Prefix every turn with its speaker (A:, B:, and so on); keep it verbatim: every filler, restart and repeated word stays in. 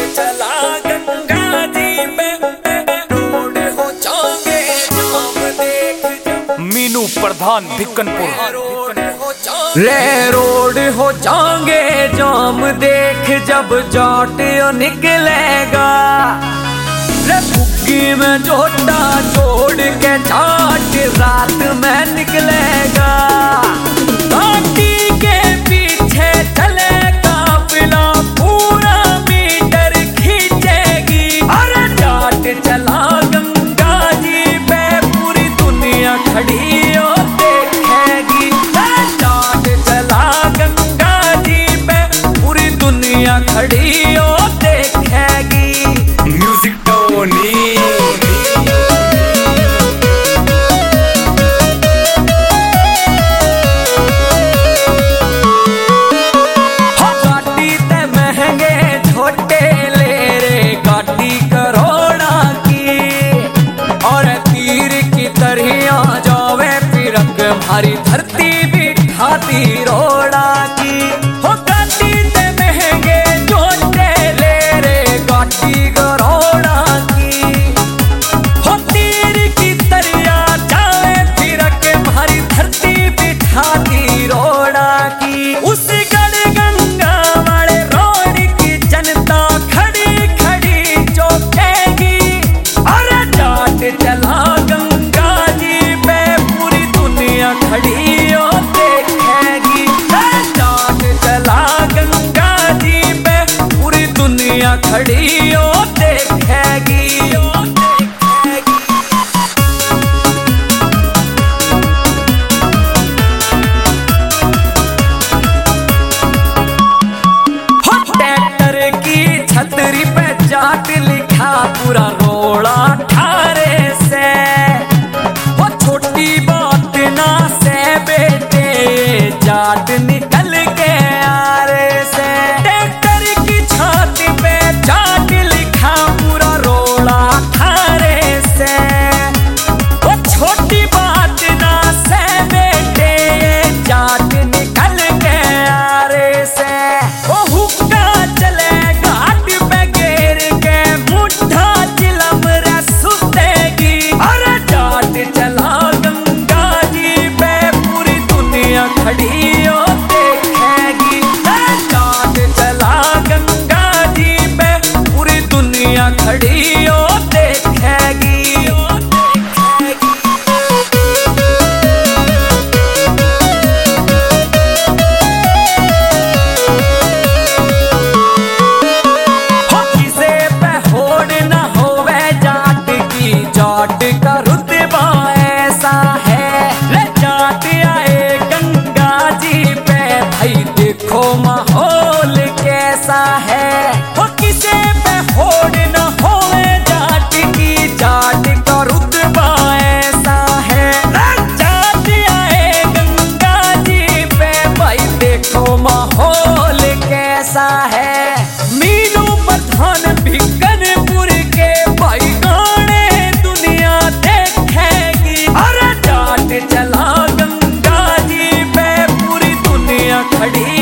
A: चला गंगा जी पे रोड हो जाओगे जाम देख।
B: मीनू प्रधान भिक्कनपुर।
A: रे रोड हो जाओगे जाम देख जब जाट निकलेगा। रे बुग्गी में जोटा छोड़ के जाट रात में निकलेगा। घाटी के पीछे चले काफिला पूरा मीटर खींचेगी। अरे जाट चला गंगा जी पे पूरी दुनिया खड़ी हो देखेगी। जाट चला गंगा जी पे पूरी दुनिया खड़ी हो देखेगी।
B: Music Tony.
A: हमारी धरती भी ठाती रोड़ा की हो। गाटी ते महंगे जोटे ले रे गाटी गरोड़ा की हो। तीर की तरिया जावे फिर के हमारी धरती भी ठाती रोड़ा की। उस गढ़ गंगा वाले रोड की जनता खड़ी खड़ी चौंकेगी। अरे जाट चला गंगा जी पे पूरी दुनिया खड़ी हो देखेगी। जाट चला गंगा जी पे पूरी दुनिया खड़ी हो देखेगी। ट्रैक्टर की छतरी पे जाट लिखा पूरा रोड़ा ठारे से। वो छोटी बात ना से बेटे जाट निकल के आरे से। ट्रैक्टर की छाती पे जाट लिखा पूरा रोड़ा ठारे से। वो छोटी बात ना से बेटे जाट निकल के आरे से। वो हुक्का चले घाट पे घेर के मुट्ठा चिलम रसुतेगी। अरे जाट चला गंगा जी पे पूरी दुनिया खड़ी हो देखेगी। जाट चला गंगा जी पे पूरी दुनिया खड़ी हो देखेगी। जाट का रुतबा ऐसा है। ले जाट आए गंगा जी पे भाई देखो माहौल कैसा है। हो किसे पे होड़ न होवे जाट की जाट का रुतबा ऐसा है। ले जाट आए गंगा जी पे भाई देखो माहौल कैसा है। मीनू प्रधान भिक्कनपुर के भाई गाने दुनिया देखेगी। अरे जाट चला गंगा जी पे पूरी दुनिया खड़ी